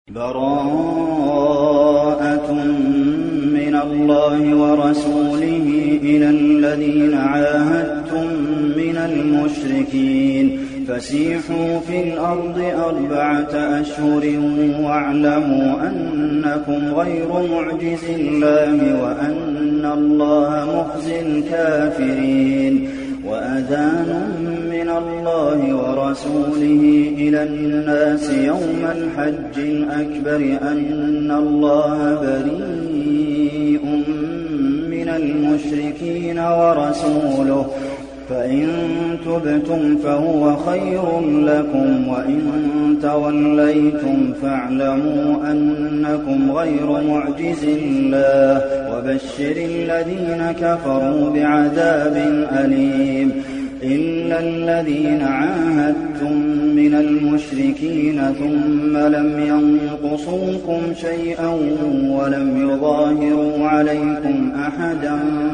براءة من الله ورسوله إلى الذين عاهدتم من المشركين فسيحوا في الأرض 4 أشهر واعلموا أنكم غير معجز الله وأن الله مخزي الكافرين وأذان من الله ورسوله إلى الناس يوم الحج الأكبر أن الله بريء من المشركين ورسوله فإن تبتم فهو خير لكم وإن توليتم فاعلموا أنكم غير معجز الله وبشر الذين كفروا بعذاب أليم إلا الذين عاهدتم من المشركين ثم لم ينقصوكم شيئا ولم يظاهروا عليكم أحدا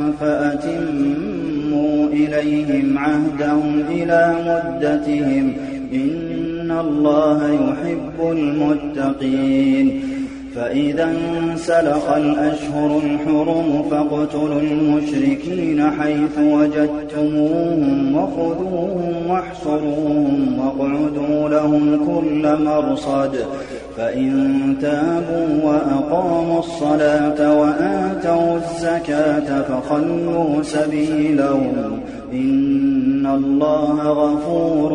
فأتموا إليهم عهدهم إلى مدتهم إن الله يحب المتقين فإذا انسلخ الأشهر الحرم فاقتلوا المشركين حيث وجدتموهم وخذوهم واحصروهم واقعدوا لهم كل مرصد فإن تابوا وأقاموا الصلاة وآتوا الزكاة فخلوا سبيلهم إن الله غفور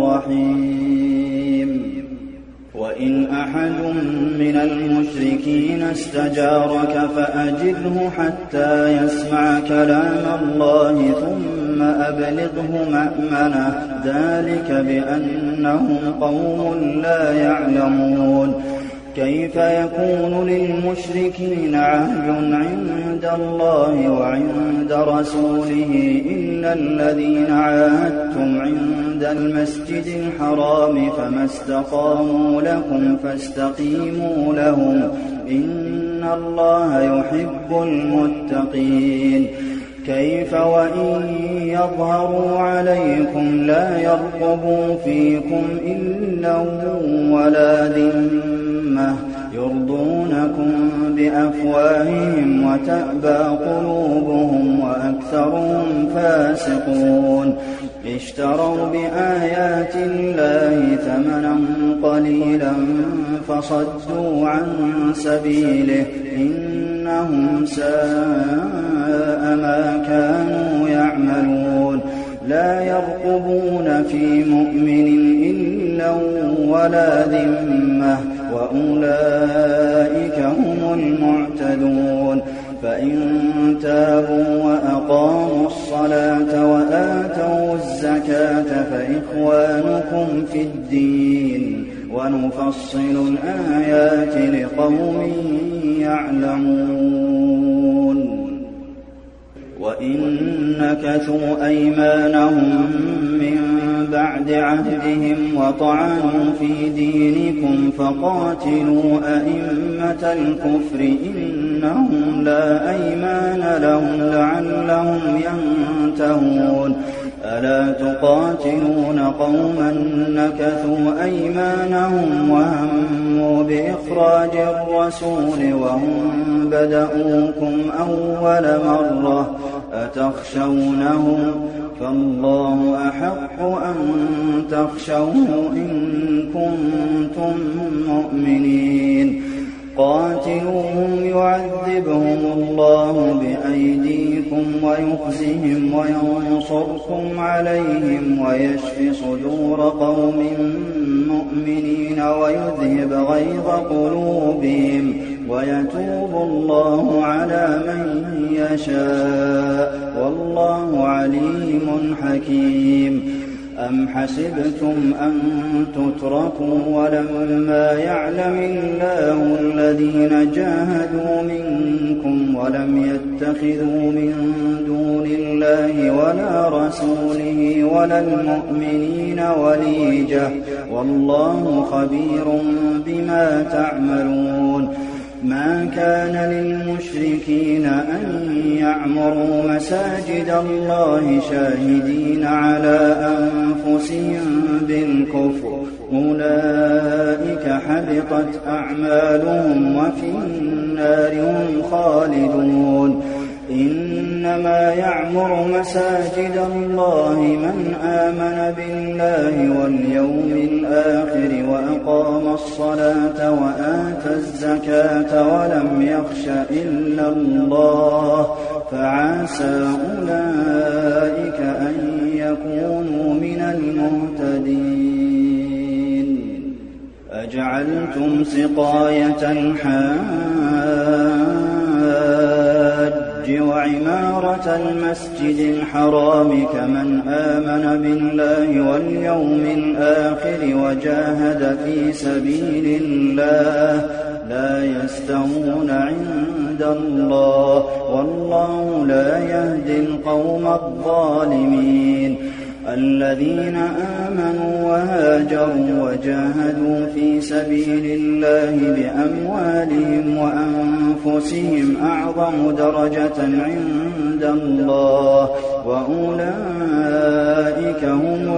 رحيم وإن أحد من المشركين استجارك فأجره حتى يسمع كلام الله ثم أبلغه مأمنه ذلك بأنهم قوم لا يعلمون كيف يكون للمشركين عهد عند الله وعند رسوله إلا الذين عاهدتم عند المسجد الحرام فما استقاموا لكم فاستقيموا لهم إن الله يحب المتقين كيف وإن يظهروا عليكم لا يرقبوا فيكم إلا ولا ذمة يرضونكم بأفواههم وتأبى قلوبهم وأكثرهم فاسقون اشتروا بآيات الله ثمنا قليلا فصدوا عن سبيله إنهم ساء ما كانوا يعملون لا يرقبون في مؤمن إلا ولا ذمة وأولئك هم المعتدون فإن تابوا وأقاموا الصلاة وآتوا الزكاة فإخوانكم في الدين ونفصل الآيات لقوم يعلمون وإن نكثوا أيمانهم من بعد عهدهم وطعنوا في دينكم فقاتلوا أئمة الكفر إنهم لا أيمان لهم لعلهم ينتهون ألا تقاتلون قوما نكثوا أيمانهم وهموا بإخراج الرسول وهم بدؤوكم أول مرة أتخشونهم فالله أحق أن تخشوه إن كنتم مؤمنين قاتلوهم يعذبهم الله بأيديكم ويخزهم وينصركم عليهم ويشف صدور قوم مؤمنين ويذهب غيظ قلوبهم ويتوب الله على من يشاء والله عليم حكيم أم حسبتم أن تتركوا ولما يعلم الله الذين جاهدوا منكم ولم يتخذوا من دون الله ولا رسوله ولا المؤمنين وليجة والله خبير بما تعملون ما كان للمشركين أن يعمروا مساجد الله شاهدين على أنفسهم بالكفر أولئك حبطت أعمالهم وفي النار هم خالدون إنما يعمر مساجد الله من آمن بالله واليوم الآخر وأقام الصلاة وآتى الزكاة ولم يخش إلا الله فعسى أولئك أن يكونوا من المهتدين أجعلتم سقاية الحاج وعمارة المسجد الحرام كمن آمن بالله واليوم الآخر وجاهد في سبيل الله لا يستوون عند الله والله لا يهدي القوم الظالمين الذين آمنوا وهاجروا وجاهدوا في سبيل الله بأموالهم وأنفسهم أعظم درجة عند الله وأولئك هم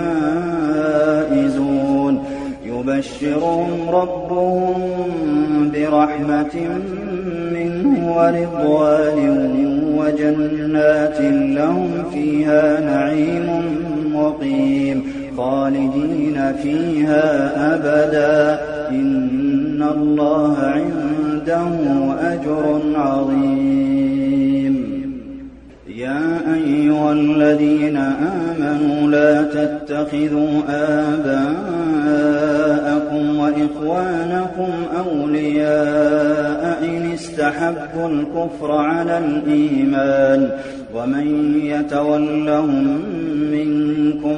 الفائزون يبشرهم ربهم برحمة منه ورضوان وجنات لهم فيها نعيم مقيم خالدين فيها أبدا إن الله عنده أجر عظيم يا أيها الذين آمنوا لا تتخذوا آباءكم وإخوانكم أولياء إن استحبوا الكفر على الإيمان ومن يتولهم منكم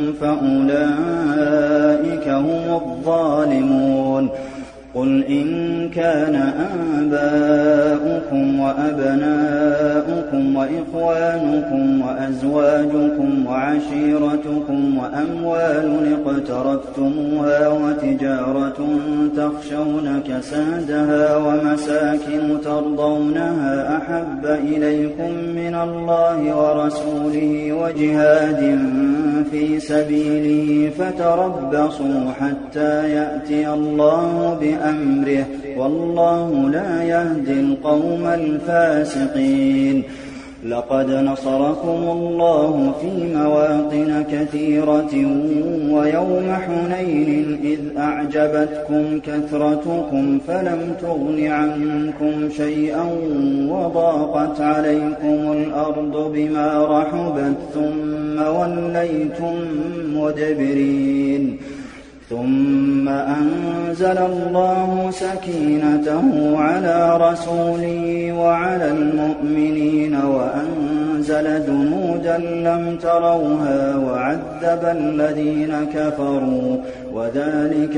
فأولئك هم الظالمون قل إن كان آباؤكم وأبناؤكم وإخوانكم وأزواجكم وعشيرتكم وأموال اقترفتموها وتجارة تخشون كسادها ومساكن ترضونها أحب إليكم من الله ورسوله وجهاد في سبيله فتربصوا حتى يأتي الله بأمره والله لا يهدي القوم الفاسقين لقد نصركم الله في مواطن كثيرة ويوم حنين إذ أعجبتكم كثرتكم فلم تغن عنكم شيئا وضاقت عليكم الأرض بما رحبت ثم وليتم مدبرين ثم أنزل الله سكينته على رسوله وعلى المؤمنين وأنزل جنودا لم تروها وعذب الذين كفروا وذلك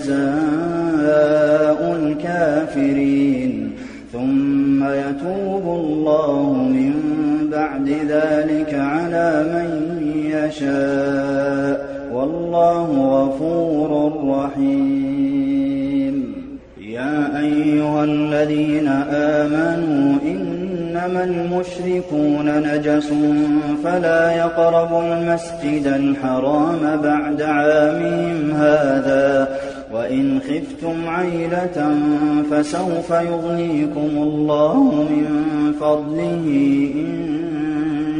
جزاء الكافرين ثم يتوب الله من بعد ذلك على من يشاء والله غفور رحيم يا أيها الذين آمنوا إنما المشركون نجس فلا يقربوا المسجد الحرام بعد عامهم هذا وإن خفتم عيلة فسوف يغنيكم الله من فضله إن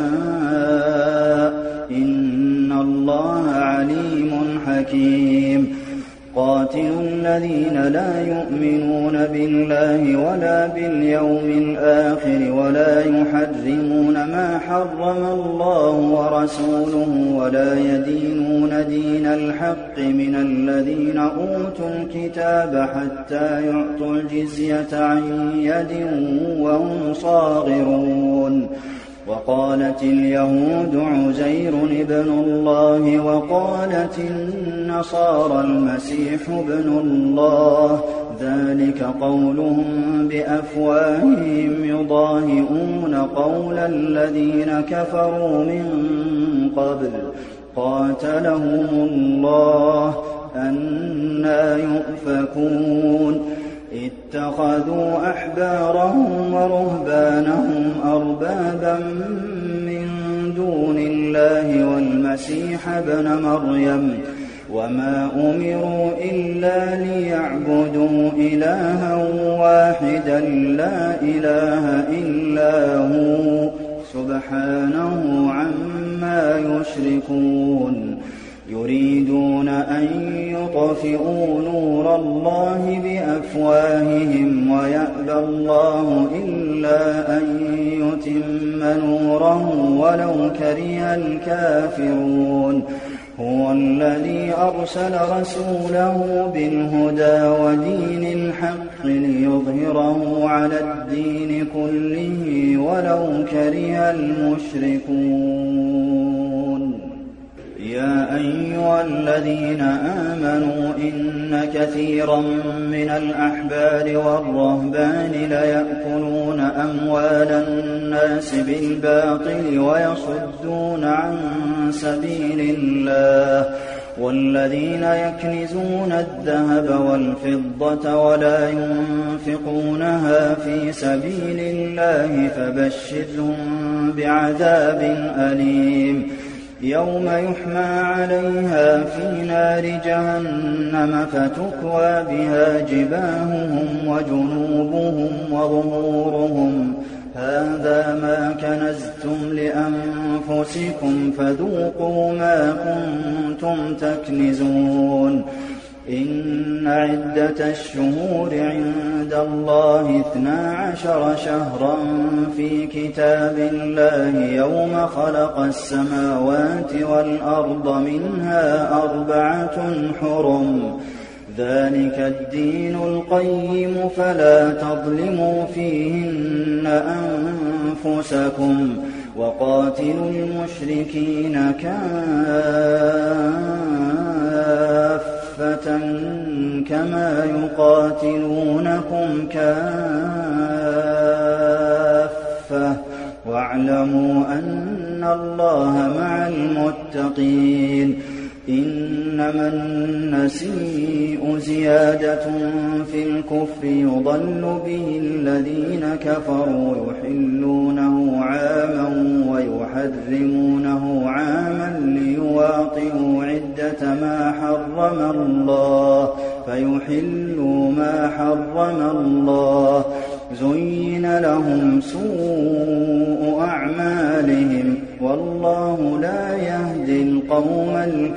شاء إن الله عليم حكيم قاتلوا الذين لا يؤمنون بالله ولا باليوم الآخر ولا يحرمون ما حرم الله ورسوله ولا يدينون دين الحق من الذين أوتوا الكتاب حتى يعطوا الجزية عن يد وهم صاغرون وقالت اليهود عزير ابن الله وقالت النصارى المسيح ابن الله ذلك قولهم بأفواههم يضاهئون قول الذين كفروا من قبل قاتلهم الله أنى يؤفكون اتخذوا أحبارهم ورهبانهم أربابا من دون الله والمسيح ابن مريم وما أمروا إلا ليعبدوا إلها واحدا لا إله إلا هو سبحانه عما يشركون يريدون أن يطفئوا نور الله بأفواههم ويأبى الله إلا أن يتم نوره ولو كره الكافرون هو الذي أرسل رسوله بالهدى ودين الحق ليظهره على الدين كله ولو كره المشركون يا أيها الذين آمنوا إن كثيرا من الأحبار والرهبان ليأكلون أموال الناس بالباطل ويصدون عن سبيل الله والذين يكنزون الذهب والفضة ولا ينفقونها في سبيل الله فبشرهم بعذاب أليم يوم يحمى عليها في نار جهنم فتكوى بها جباههم وجنوبهم وظهورهم هذا ما كنزتم لأنفسكم فذوقوا ما كنتم تكنزون إن عدة الشهور عند الله 12 شهرا في كتاب الله يوم خلق السماوات والأرض منها 4 حرم ذلك الدين القيم فلا تظلموا فيهن أنفسكم وقاتلوا المشركين كافة كما يقاتلونكم كافة واعلموا أن الله مع المتقين إنما النسيء زيادة في الكفر يضل به الذين كفروا يحلونه عاما ويحرمونه عاما ليواطئوا عدة ما حرم الله فيحلوا ما حرم الله زين لهم سوء أعمالهم والله لا يهدي القوم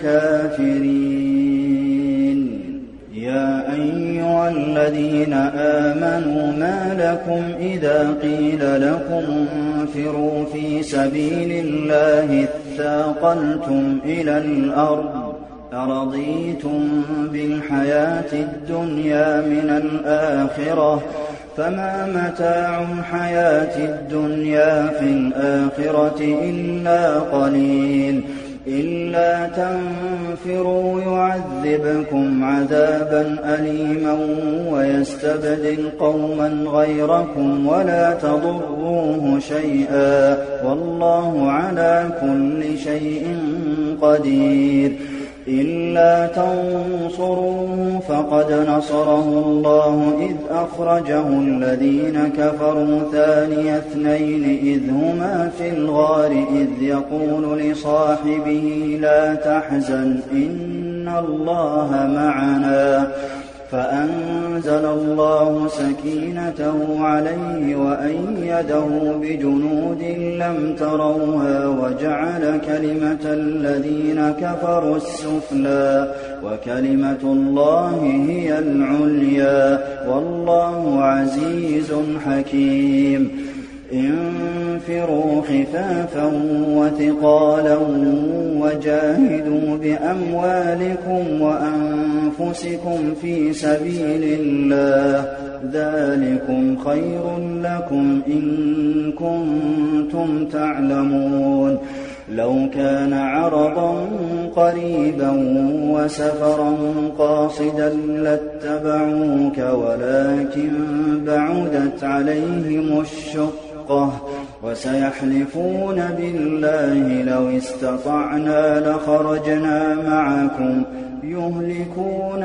الكافرين يا أيها الذين آمنوا ما لكم إذا قيل لكم انفروا في سبيل الله اثاقلتم إلى الأرض أرضيتم بالحياة الدنيا من الآخرة فما متاع الحياة الدنيا في الآخرة إلا قليل إلا تنفروا يعذبكم عذابا أليما ويستبدل قوما غيركم ولا تضروه شيئا والله على كل شيء قدير إلا تنصروه فقد نصره الله إذ أخرجه الذين كفروا ثاني اثنين إذ هما في الغار إذ يقول لصاحبه لا تحزن إن الله معنا فأنزل الله سكينته عليه وأيده بجنود لم تروها وجعل كلمة الذين كفروا السفلى وكلمة الله هي العليا والله عزيز حكيم انفروا خفافا وثقالا وجاهدوا بأموالكم وأنفسكم في سبيل الله ذلكم خير لكم إن كنتم تعلمون لو كان عرضا قريبا وسفرا قاصدا لاتبعوك ولكن بعدت عليهم الشقة وسيحلفون بالله لو استطعنا لخرجنا معكم يهلكون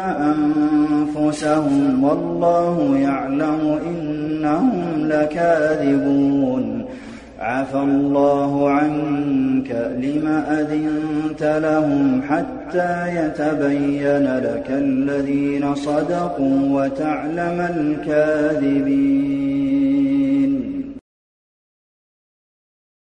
أنفسهم والله يعلم إنهم لكاذبون عفى الله عنك لم أذنت لهم حتى يتبين لك الذين صدقوا وتعلم الكاذبين